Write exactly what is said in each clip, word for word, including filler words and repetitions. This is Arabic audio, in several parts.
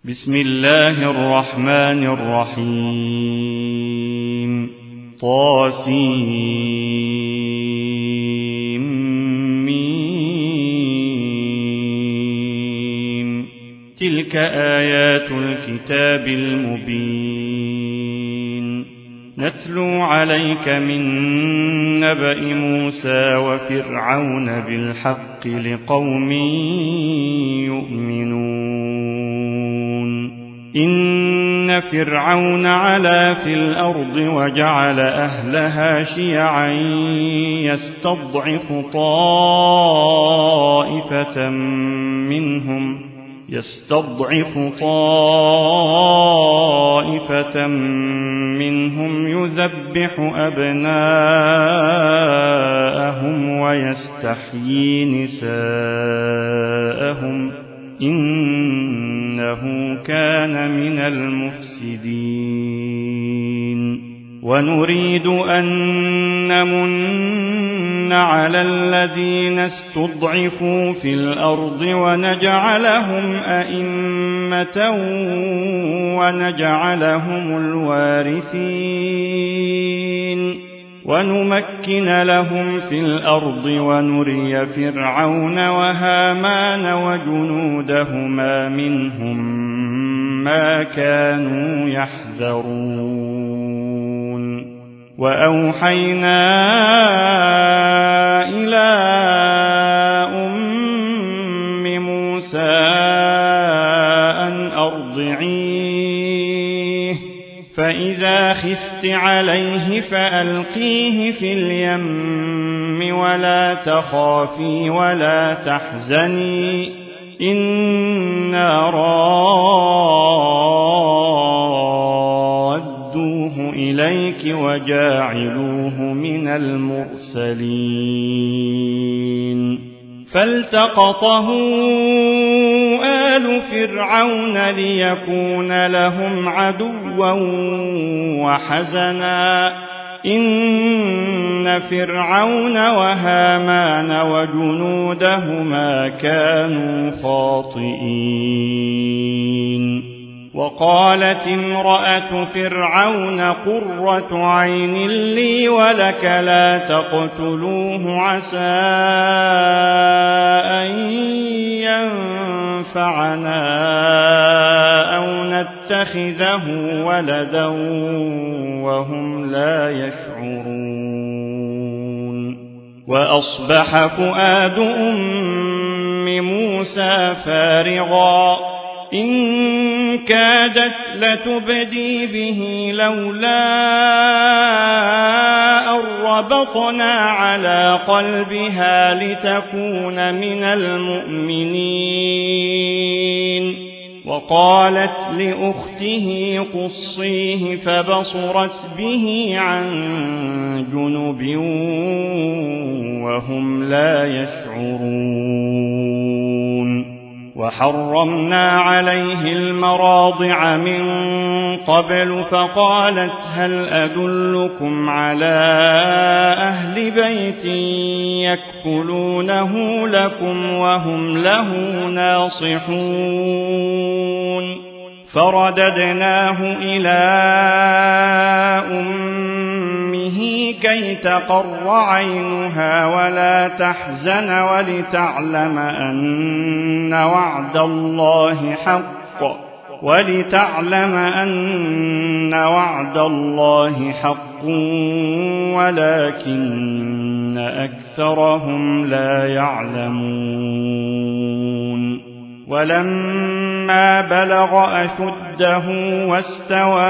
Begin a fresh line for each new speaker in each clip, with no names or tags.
بسم الله الرحمن الرحيم. طاسيم. تلك آيات الكتاب المبين. نتلو عليك من نبأ موسى وفرعون بالحق لقوم يؤمنون. إن فرعون علا في الأرض وجعل أهلها شيعا يستضعف طائفة منهم يستضعف طائفة منهم يذبح أبناءهم ويستحيي نساءهم إنه كان من المفسدين. ونريد أن نمن على الذين استضعفوا في الأرض ونجعلهم أئمة ونجعلهم الوارثين ونمكن لهم في الأرض ونري فرعون وهامان وجنودهما منهم ما كانوا يحذرون. وأوحينا إلى أم موسى أن أرضعيه فإذا خفت عليه فألقيه في اليم ولا تخافي ولا تحزني إنا رادوه إليك وجاعلوه من المرسلين. فالتقطه آل فرعون ليكون لهم عدوا وحزنا إن فرعون وهامان وجنودهما كانوا خاطئين. وقالت امرأة فرعون قرة عين لي ولك لا تقتلوه عسى أن ينفعنا أو نتخذه ولدا وهم لا يشعرون. وأصبح فؤاد أم موسى فارغا إن كادت لتبدي به لولا أن ربطنا على قلبها لتكون من المؤمنين. وقالت لأخته قصيه فبصرت به عن جنب وهم لا يشعرون. وحرمنا عليه المراضع من قبل فقالت هل أدلكم على أهل بيت يكفلونه لكم وهم له ناصحون. فرددناه إلى أمه كي تقر عينها ولا تحزن ولتعلم أن وعد الله حق ولتعلم أن وعد الله حق ولكن أكثرهم لا يعلمون. ولما بلغ أشده واستوى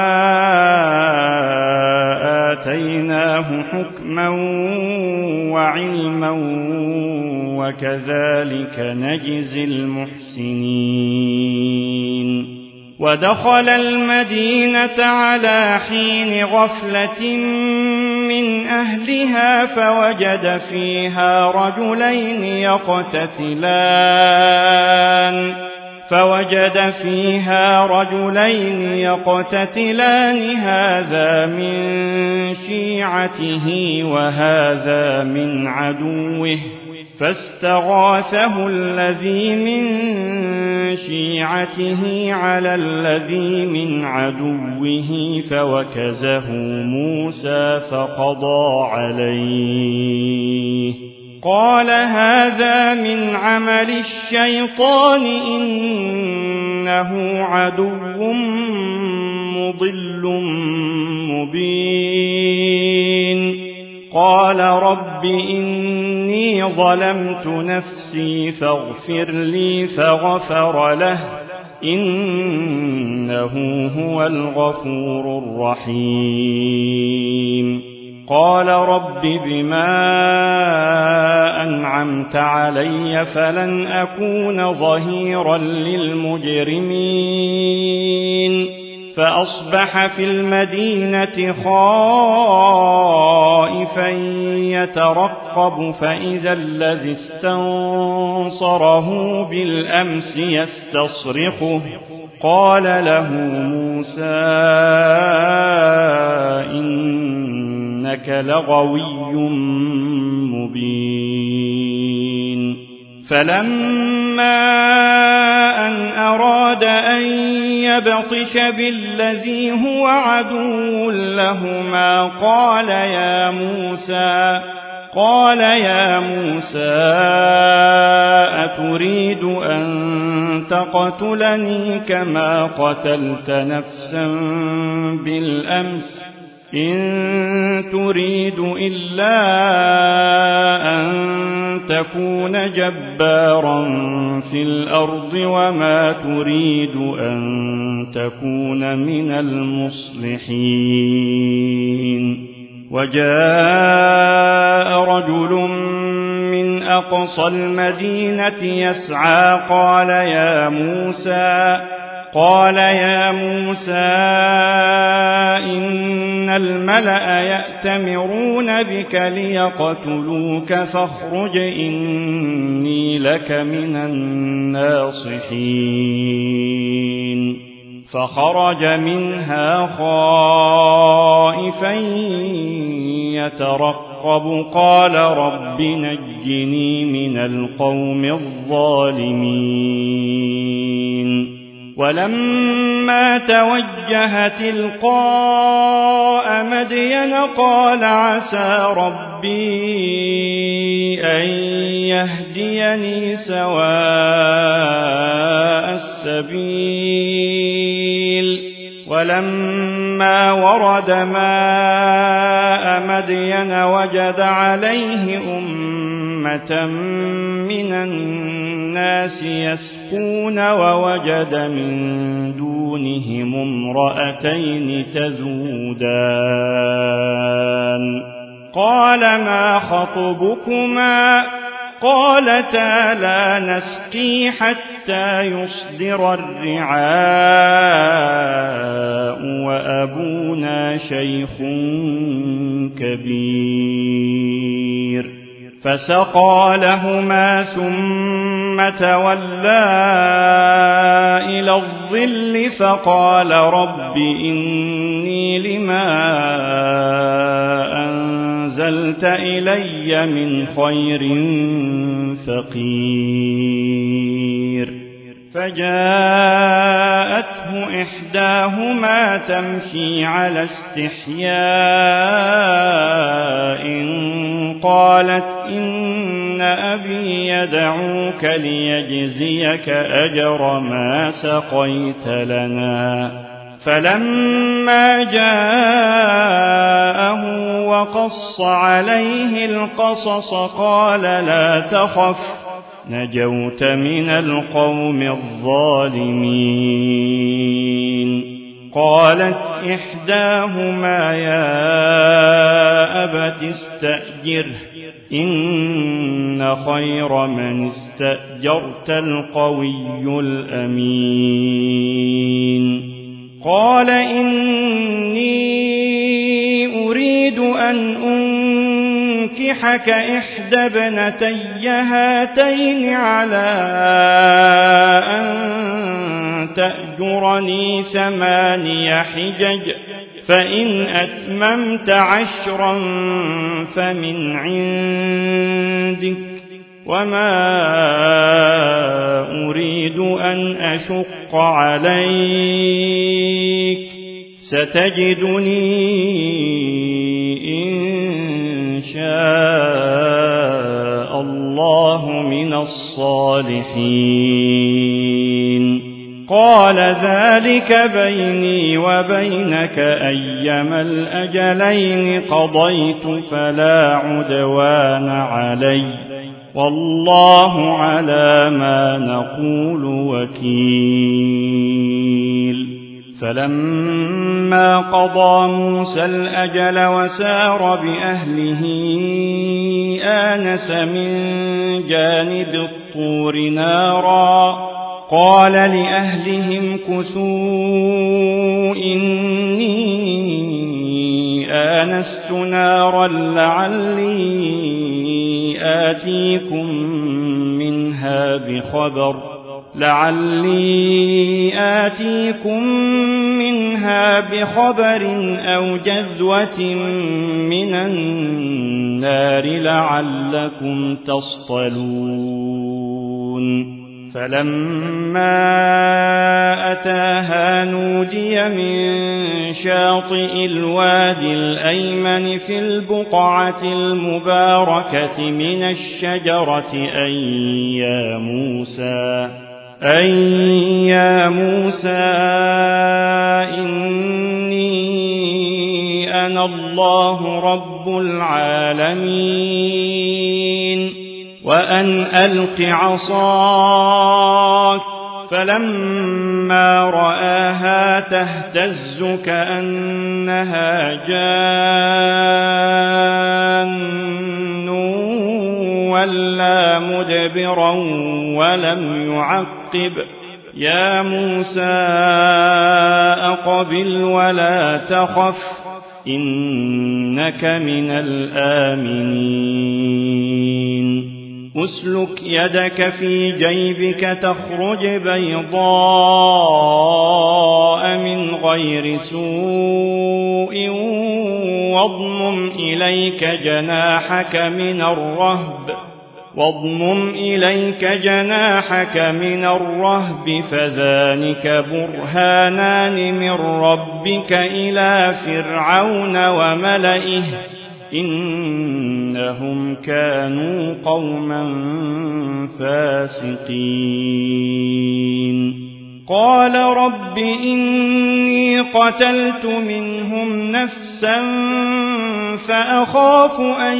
آتيناه حكما وعلما وكذلك نجزي المحسنين. ودخل المدينة على حين غفلة من أهلها فوجد فيها رجلين يقتتلان فوجد فيها رجلين يقتتلان هذا من شيعته وهذا من عدوه فاستغاثه الذي من شيعته على الذي من عدوه فوكزه موسى فقضى عليه. قال هذا من عمل الشيطان إنه عدو مضل مبين. قال رب إني ظلمت نفسي فاغفر لي فغفر له إنه هو الغفور الرحيم. قال رب بما أنعمت علي فلن أكون ظهيرا للمجرمين. فأصبح في المدينة خائفا يترقب فإذا الذي استنصره بالأمس يستصرخه. قال له موسى إنك لغوي مبين. فلما أن أراد أن يبطش بالذي هو عدو لهما قال يا موسى قال يا موسى أتريد أن تقتلني كما قتلت نفسا بالأمس إن تريد إلا أن تكون جبارا في الأرض وما تريد أن تكون من المصلحين. وجاء رجل من أقصى المدينة يسعى قال يا موسى قال يا موسى إن الملأ يأتمرون بك ليقتلوك فاخرج إني لك من الناصحين. فخرج منها خائفا يترقب قال رب نجني من القوم الظالمين. ولما توجه تلقاء مدين قال عسى ربي أن يهديني سواء السبيل. ولما ورد ماء مدين وجد عليه أمة من الناس يسقون ووجد من دونهم امرأتين تذودان. قال ما خطبكما قالتا لا نسقي حتى يصدر الرعاء وأبونا شيخ كبير. فسقى لهما ثم تولى إلى الظل فقال رب إني لما أنزلت إلي من خير فقير. فجاءته إحداهما تمشي على استحياء قالت إن أبي يدعوك ليجزيك أجر ما سقيت لنا. فلما جاءه وقص عليه القصص قال لا تخف نجوت من القوم الظالمين. قالت إحداهما يا أبت استأجره إن خير من استأجرت القوي الأمين. قال إني أريد أن أنكحك إحدى ابنتي هاتين على أن تأجرني ثماني حجج فإن أتممت عشرا فمن عندك وما أريد أن أشق عليك ستجدني إن شاء الله من الصالحين قال ذلك بيني وبينك أيما الأجلين قضيت فلا عدوان علي والله على ما نقول وكيل فلما قضى موسى الأجل وسار بأهله آنس من جانب الطور نارا قال لأهلهم كثوا إني آنست نارا لعلي آتيكم منها بخبر لعلي آتيكم منها بخبر أو جذوة من النار لعلكم تصطلون فلما أتاها نودي من شاطئ الوادي الأيمن في البقعة المباركة من الشجرة أن يا موسى أن يا موسى إني أنا الله رب العالمين وأن ألق عصاك فلما رآها تهتز كأنها جان ولا مدبرا ولم يعقب يا موسى أقبل ولا تخف إنك من الآمنين أسلك يدك في جيبك تخرج بيضاء من غير سوء واضمم إليك جناحك من الرهب واضمم إليك جناحك من الرهب فذلك برهانان من ربك إلى فرعون وملئه إنهم كانوا قوما فاسقين قال رب إني قتلت منهم نفسا فأخاف أن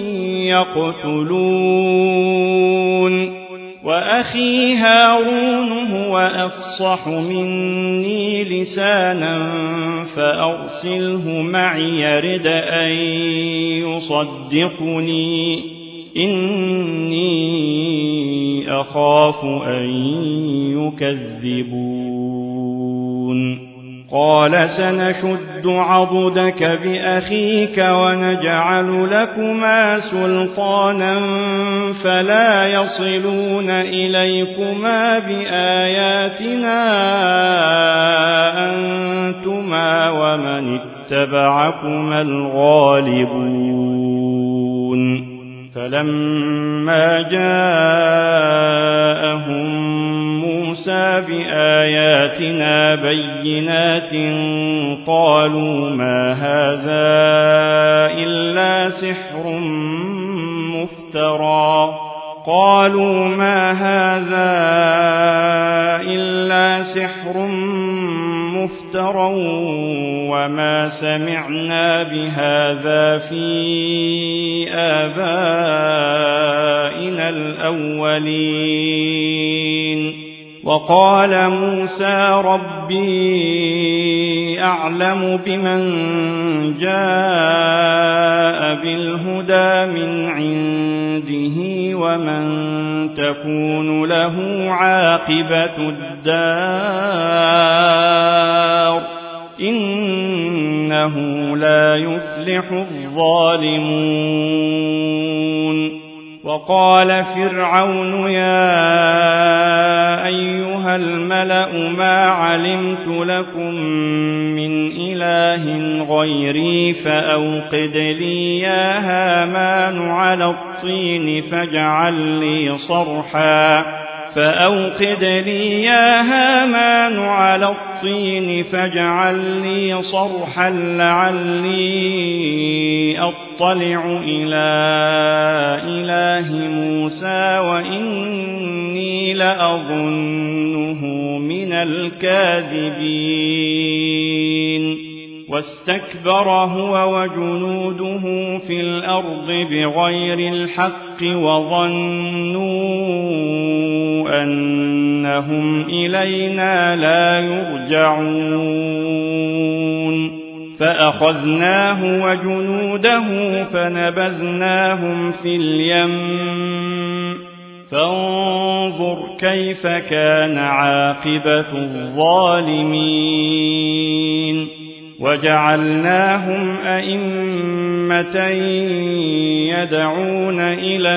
يقتلون وأخي هارون هو أفصح مني لسانا فأرسله معي يرد أن يصدقني إني أخاف أن يكذبون قال سنشد عضدك بأخيك ونجعل لكما سلطانا فلا يصلون إليكما بآياتنا أنتما ومن اتبعكما الغالبون فلما جاءهم موسى بآياتنا بينات قالوا ما هذا إلا سحر مفترى قالوا ما هذا إلا سحر مفترى وما سمعنا بهذا في آبائنا الأولين وقال موسى ربي أعلم بمن جاء بالهدى من عنده ومن تكون له عاقبة الدار إنه لا يفلح الظالمون وقال فرعون يا أيها الملأ ما علمت لكم من إله غيري فأوقد لي يا هامان على الطين فاجعل لي صرحا فأوقد لي يا هامان على الطين فاجعل لي صرحا لعلي أطلع إلى إله موسى وإني لأظنه من الكاذبين واستكبر هو وجنوده في الأرض بغير الحق وظنوا أنهم إلينا لا يرجعون فأخذناه وجنوده فنبذناهم في اليم فانظر كيف كان عاقبة الظالمين وجعلناهم أئمة يدعون إلى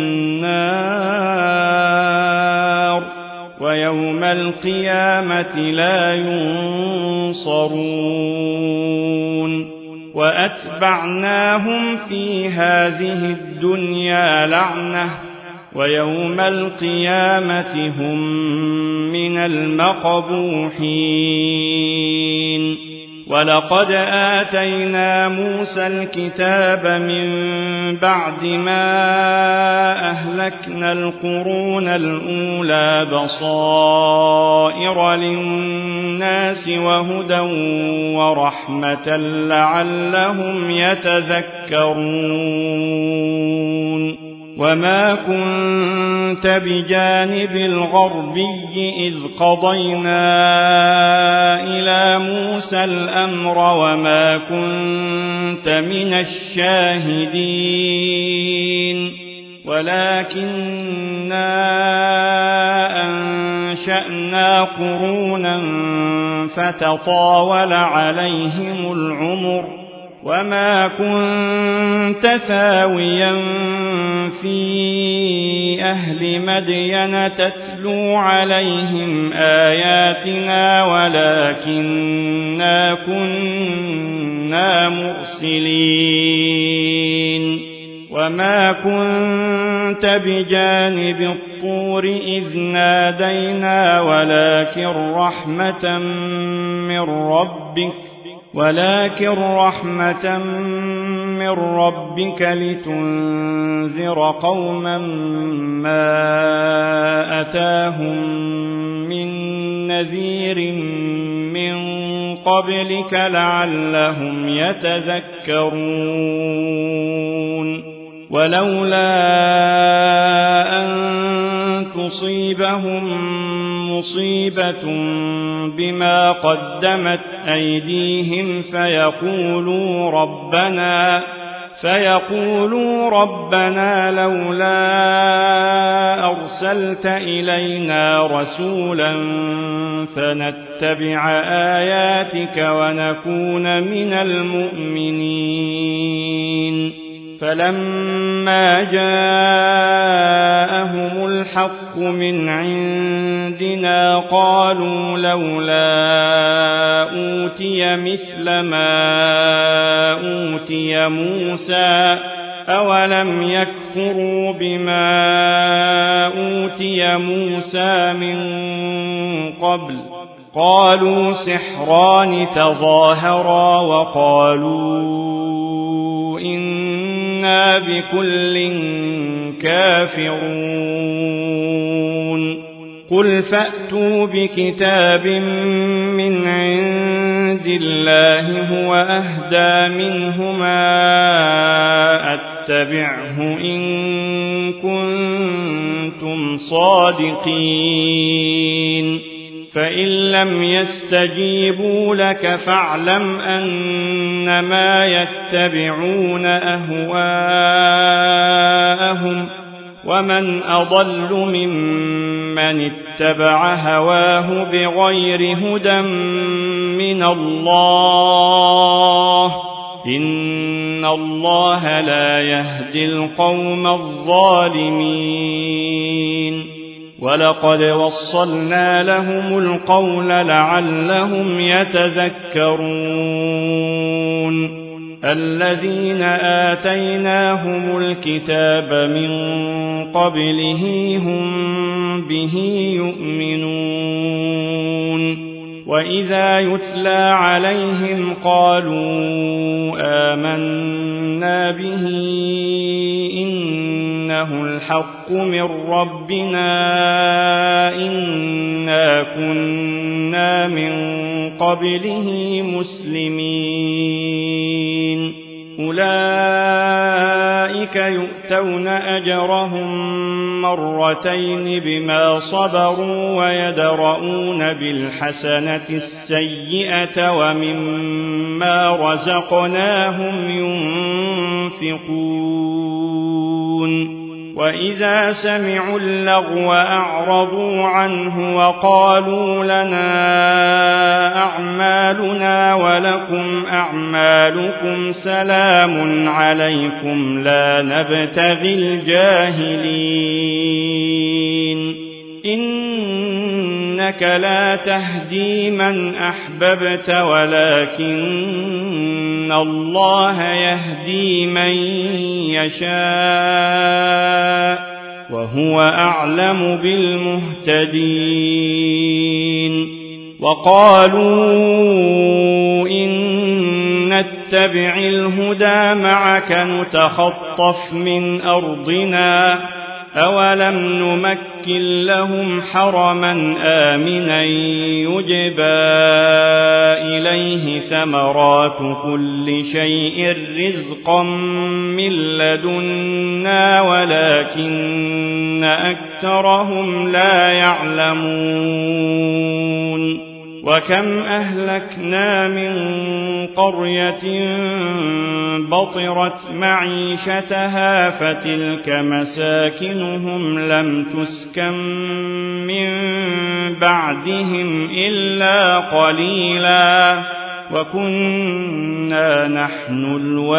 النار ويوم القيامة لا ينصرون وأتبعناهم في هذه الدنيا لعنة ويوم القيامة هم من المقبوحين ولقد آتينا موسى الكتاب من بعد ما أهلكنا القرون الأولى بصائر للناس وهدى ورحمة لعلهم يتذكرون وما كنت بجانب الغربي إذ قضينا إلى موسى الأمر وما كنت من الشاهدين ولكننا أنشأنا قرونا فتطاول عليهم العمر وما كنت ثاويا في أهل مدين تتلو عليهم آياتنا ولكننا كنا مرسلين وما كنت بجانب الطور إذ نادينا ولكن رحمة من ربك ولكن رحمة من ربك لتنذر قوما ما أتاهم من نذير من قبلك لعلهم يتذكرون ولولا أن تصيبهم مصيبة بما قدمت أيديهم فيقولوا ربنا فيقولوا ربنا لولا أرسلت إلينا رسولا فنتبع آياتك ونكون من المؤمنين فلما جاءهم الحق من عندنا قالوا لولا أوتي مثل ما أوتي موسى أولم يكفروا بما أوتي موسى من قبل قالوا سحران تظاهرا وقالوا إنا بكل كافرون قل فأتوا بكتاب من عند الله هو أهدى منهما أتبعه إن كنتم صادقين فإن لم يستجيبوا لك فاعلم أنما يتبعون أهواءهم ومن أضل ممن اتبع هواه بغير هدى من الله إن إن الله لا يهدي القوم الظالمين ولقد وصلنا لهم القول لعلهم يتذكرون الذين آتيناهم الكتاب من قبله هم به يؤمنون وإذا يتلى عليهم قالوا آمنا به إنه الحق من ربنا إنا كنا من قبله مسلمين أولئك يؤتون أجرهم مرتين بما صبروا ويدرؤون بالحسنة السيئة ومما رزقناهم ينفقون وإذا سمعوا اللغو أعرضوا عنه وقالوا لنا أعمالنا ولكم أعمالكم سلام عليكم لا نبتغي الجاهلين إنك لا تهدي من أحببت ولكن الله يهدي من يشاء وهو أعلم بالمهتدين وقالوا إن نتبع الهدى معك نتخطف من أرضنا أولم نمكن لهم حرما آمنا يجبى إليه ثمرات كل شيء رزقا من لدنا ولكن أكثرهم لا يعلمون وكم أهلكنا من قرية بطرت معيشتها فتلك مساكنهم لم تسكن من بعدهم إلا قليلا وكنا نحن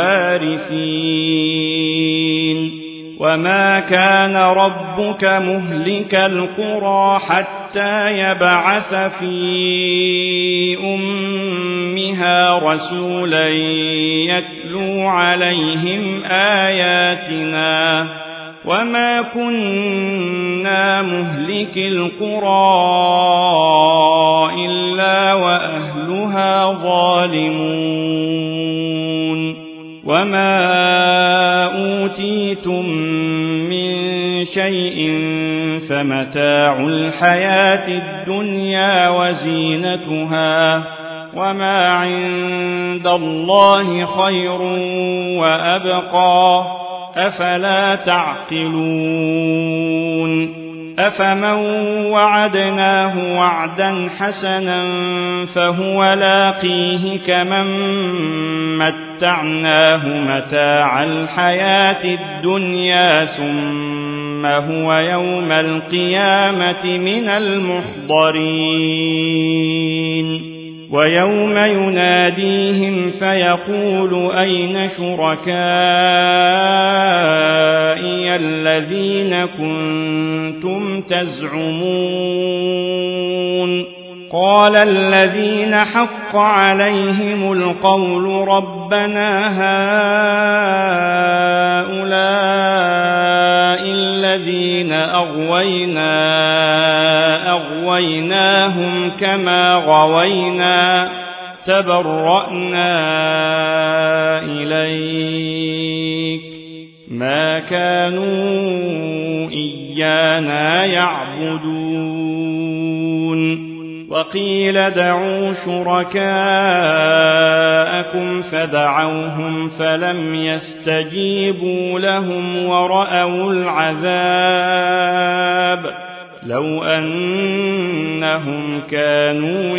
الوارثين وما كان ربك مهلك القرى حتى يبعث في أمها رسولا يتلو عليهم آياتنا وما كنا مهلك القرى إلا وأهلها ظالمون وما أوتيتم من شيء فمتاع الحياة الدنيا وزينتها وما عند الله خير وأبقى أفلا تعقلون أفمن وعدناه وعدا حسنا فهو لاقيه كمن متعناه متاع الحياة الدنيا ثم هو يوم القيامة من المحضرين ويوم يناديهم فيقول أين شركائي الذين كنتم تزعمون قال الذين حق عليهم القول ربنا هؤلاء الذين أغوينا أغويناهم كما غوينا تبرأنا إليك ما كانوا إيانا يعبدون وقيل ادعوا شركاءكم فدعوهم فلم يستجيبوا لهم ورأوا العذاب لو أنهم كانوا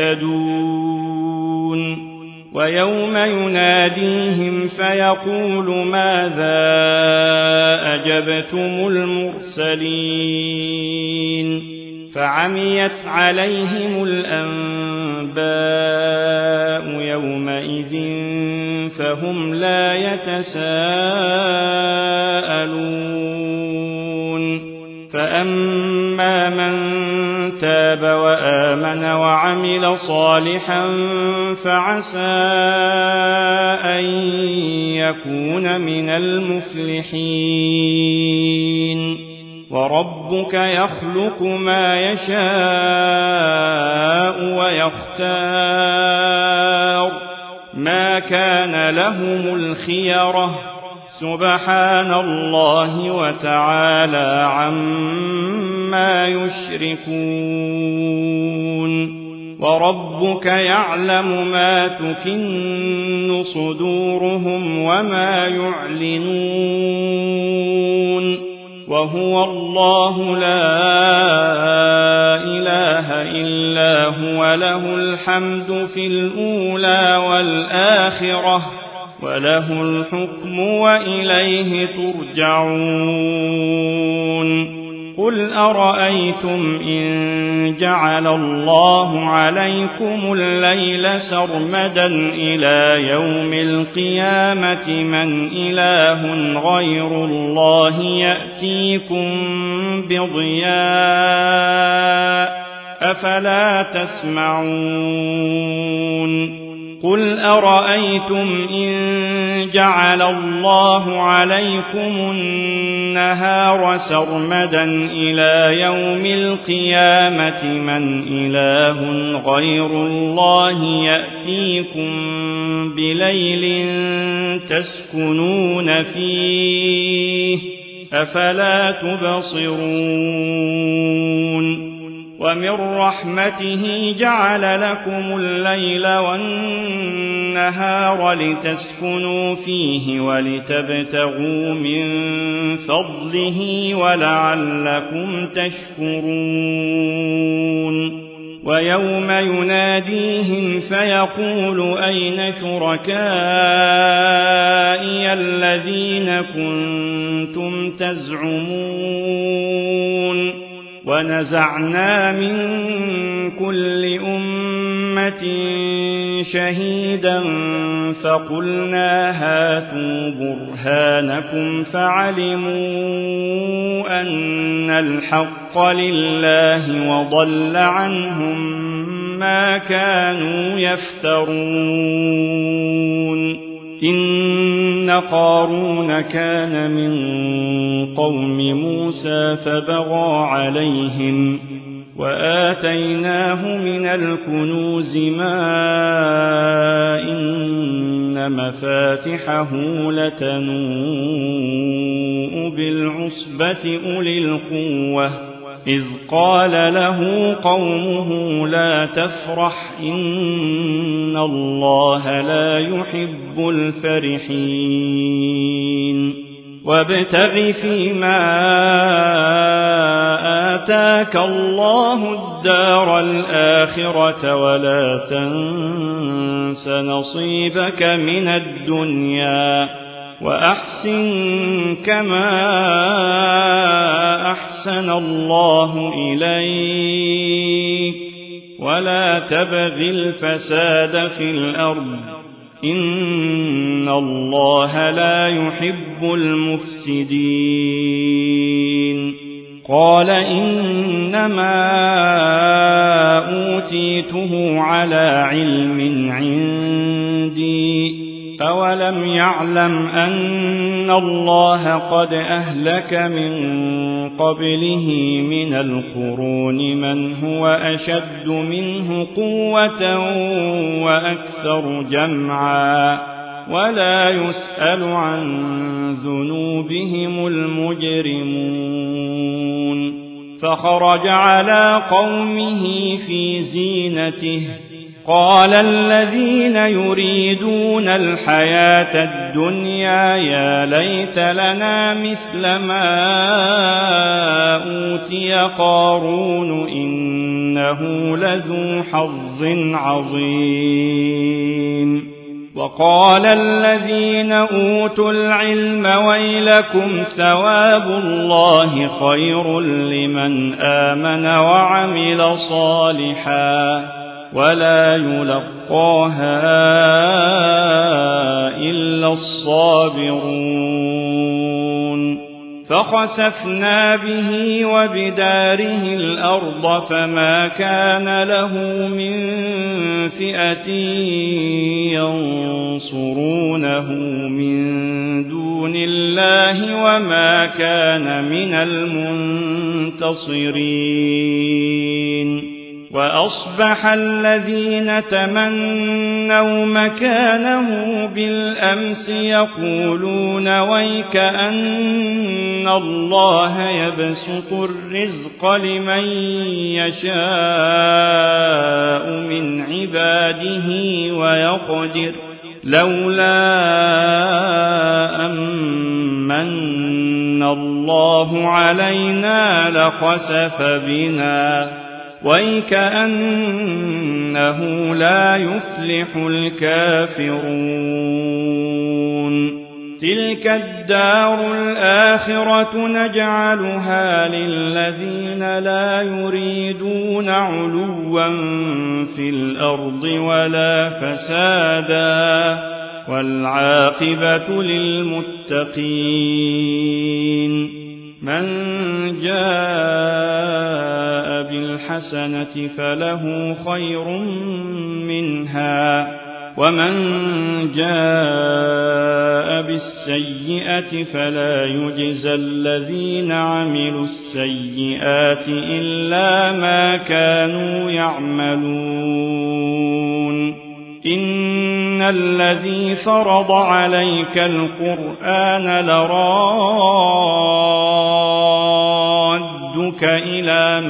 يهتدون ويوم يناديهم فيقول ماذا أجبتم المرسلين فعميت عليهم الأنباء يومئذ فهم لا يتساءلون فأما من تاب وآمن وعمل صالحا فعسى أن يكون من المفلحين وربك يخلق ما يشاء ويختار ما كان لهم الخيرة سبحان الله وتعالى عما يشركون وربك يعلم ما تكن صدورهم وما يعلنون وهو الله لا إله إلا هو له الحمد في الأولى والآخرة وله الحكم وإليه ترجعون قل أرأيتم إن جعل الله عليكم الليل سرمدا إلى يوم القيامة من إله غير الله يأتيكم بضياء أفلا تسمعون قل أرأيتم إن جعل الله عليكم النهار سرمدا إلى يوم القيامة من إله غير الله يأتيكم بليل تسكنون فيه أفلا تبصرون ومن رحمته جعل لكم الليل والنهار لتسكنوا فيه ولتبتغوا من فضله ولعلكم تشكرون ويوم يناديهم فيقول أين شركائي الذين كنتم تزعمون ونزعنا من كل أمة شهيدا فقلنا هاتوا برهانكم فعلموا أن الحق لله وضل عنهم ما كانوا يفترون إن قارون كان من قوم موسى فبغى عليهم وآتيناه من الكنوز ما إن مفاتحه لتنوء بالعصبة أولي القوة إذ قال له قومه لا تفرح إن الله لا يحب الفرحين وابتغ فيما آتاك الله الدار الآخرة ولا تنس نصيبك من الدنيا وأحسن كما أحسن الله إليك ولا تبغ الفساد في الأرض إن الله لا يحب المفسدين قال إنما أوتيته على علم عندي أولم يعلم أن الله قد أهلك من قبله من القرون من هو أشد منه قوة وأكثر جمعا ولا يسأل عن ذنوبهم المجرمون فخرج على قومه في زينته قال الذين يريدون الحياة الدنيا يا ليت لنا مثل ما أوتي قارون إنه لذو حظ عظيم وقال الذين أوتوا العلم ويلكم ثواب الله خير لمن آمن وعمل صالحا ولا يلقاها إلا الصابرون فخسفنا به وبداره الأرض فما كان له من فئة ينصرونه من دون الله وما كان من المنتصرين وأصبح الذين تمنوا مكانه بالأمس يقولون ويك أن الله يبسط الرزق لمن يشاء من عباده ويقدر لولا أمن الله علينا لخسف بنا ويكأنه لا يفلح الكافرون تلك الدار الآخرة نجعلها للذين لا يريدون علوا في الأرض ولا فسادا والعاقبة للمتقين من جاء بالحسنة فله خير منها ومن جاء بالسيئة فلا يجزى الذين عملوا السيئات إلا ما كانوا يعملون إن الذي فرض عليك القرآن لرادك إلى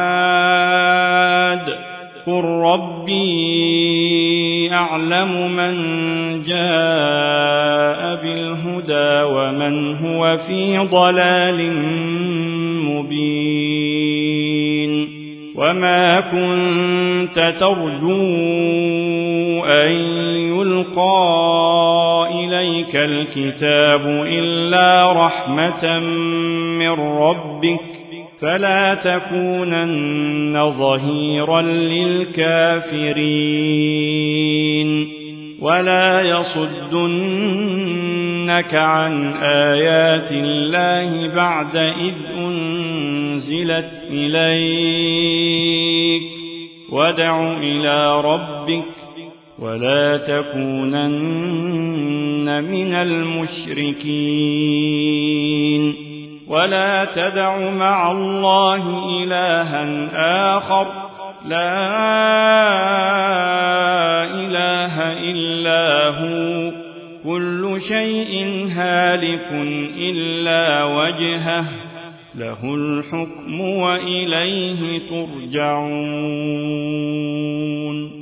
معاد قل ربي أعلم من جاء بالهدى ومن هو في ضلال مبين وما كنت ترجو أن يلقى إليك الكتاب إلا رحمة من ربك فلا تكونن ظهيرا للكافرين ولا يصدنك عن آيات الله بعد إذ أنزلت إليك وادع إلى ربك ولا تكونن من المشركين ولا تدع مع الله إلها آخر لا إله إلا هو كل شيء هالك إلا وجهه له الحكم وإليه ترجعون